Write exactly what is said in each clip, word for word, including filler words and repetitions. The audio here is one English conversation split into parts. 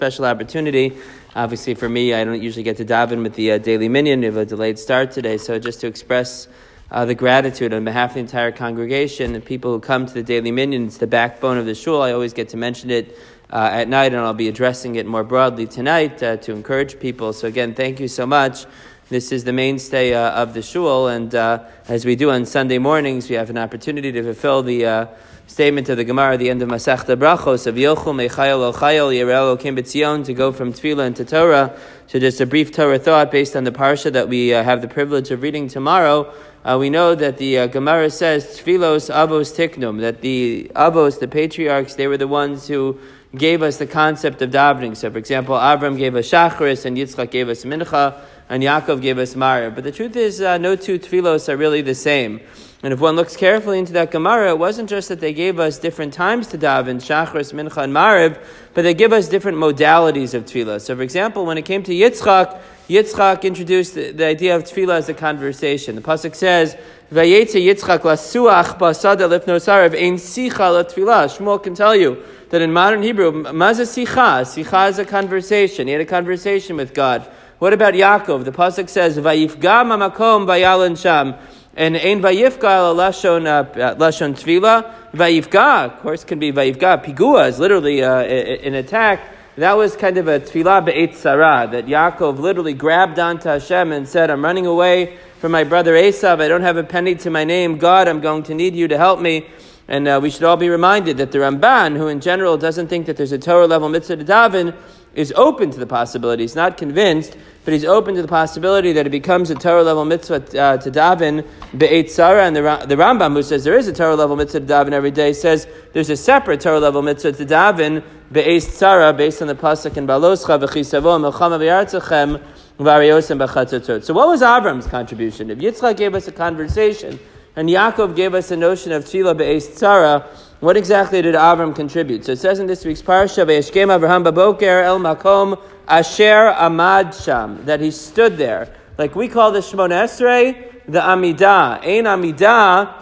special opportunity. Obviously, for me, I don't usually get to daven with the uh, daily minyan. We have a delayed start today, so just to express uh, the gratitude on behalf of the entire congregation and people who come to the daily minyan. It's the backbone of the shul. I always get to mention it uh, at night, and I'll be addressing it more broadly tonight uh, to encourage people. So again, thank you so much. This is the mainstay uh, of the shul, and uh, as we do on Sunday mornings, we have an opportunity to fulfill the uh, statement of the Gemara at the end of Masechta Brachos of Yochel Mechayel El Chayel Yireh Elokim B'Tzion, to go from Tefillah into Torah. So just a brief Torah thought based on the parsha that we uh, have the privilege of reading tomorrow. Uh, we know that the uh, Gemara says Tfilos Avos Tiknum, that the Avos, the patriarchs, they were the ones who gave us the concept of davening. So for example, Avram gave us Shacharis, and Yitzchak gave us Mincha, and Yaakov gave us Mariv. But the truth is, uh, no two Tfilos are really the same. And if one looks carefully into that Gemara, it wasn't just that they gave us different times to daven, Shacharis, Mincha, and Mariv, but they give us different modalities of Tefillah. So for example, when it came to Yitzchak, Yitzchak introduced the, the idea of Tefillah as a conversation. The pasuk says, "Vayetze Yitzchak lasuach basada lifnosarev ein sicha latefillah." Shmuel can tell you that in modern Hebrew, maza sicha, sicha is a conversation. He had a conversation with God. What about Yaakov? The pasuk says, "Vayifga mamakom vayalan sham." And ein vayifga ala lashon uh, lashon tefillah. Vayifga, of course, can be vayifga. Pigua is literally uh, an attack. That was kind of a tefillah be'et sarah, that Yaakov literally grabbed onto Hashem and said, "I'm running away from my brother Esav. I don't have a penny to my name. God, I'm going to need you to help me." And uh, we should all be reminded that the Ramban, who in general doesn't think that there's a Torah level mitzvah to daven, is open to the possibility. He's not convinced, but he's open to the possibility that it becomes a Torah level mitzvah uh, to daven be'et sarah. And the, the Rambam, who says there is a Torah level mitzvah to daven every day, says there's a separate Torah level mitzvah to daven be'et sarah, based on the pasuk in Baloscha v'chisavo melchama v'yartzachem v'ariyosem b'chatzotzot. So what was Avram's contribution? If Yitzchak gave us a conversation and Yaakov gave us a notion of tefillah be'et sarah, what exactly did Avram contribute? So it says in this week's parsha, "Vayeshkem Avraham baboker el makom asher amad sham," that he stood there. Like we call the Shmona Esrei, the Amidah. Ein Amidah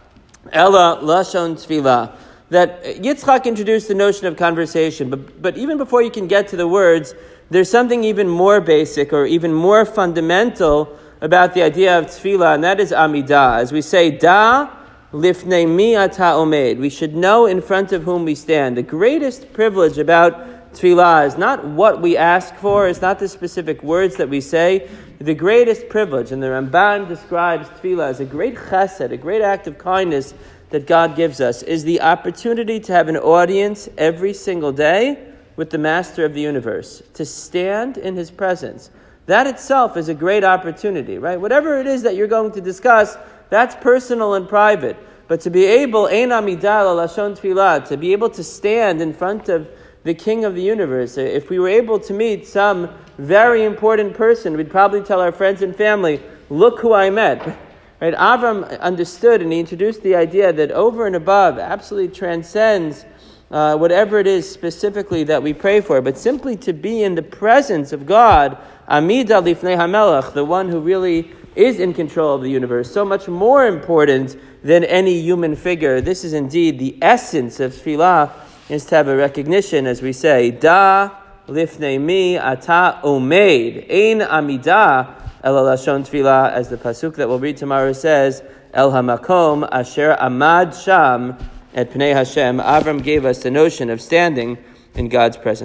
ela lashon tefillah. That Yitzchak introduced the notion of conversation, but, but even before you can get to the words, there's something even more basic or even more fundamental about the idea of tefillah, and that is Amidah. As we say, da lifnei mi ata omed. We should know in front of whom we stand. The greatest privilege about tefillah is not what we ask for, it's not the specific words that we say. The greatest privilege, and the Ramban describes tefillah as a great chesed, a great act of kindness that God gives us, is the opportunity to have an audience every single day with the Master of the universe, to stand in His presence. That itself is a great opportunity, right? Whatever it is that you're going to discuss, that's personal and private. But to be able, ein amidah lashon tefillah, to be able to stand in front of the King of the universe. If we were able to meet some very important person, we'd probably tell our friends and family, "Look who I met." Right? Avram understood, and he introduced the idea that over and above absolutely transcends uh, whatever it is specifically that we pray for, but simply to be in the presence of God, Amida lifnei hamelach, the one who really is in control of the universe, so much more important than any human figure. This is indeed the essence of tefillah, is to have a recognition, as we say, da lifnei mi ata omed, ein amidah el lashon tefillah, as the pasuk that we'll read tomorrow says, el hamakom asher amad sham et pnei Hashem. Avram gave us the notion of standing in God's presence.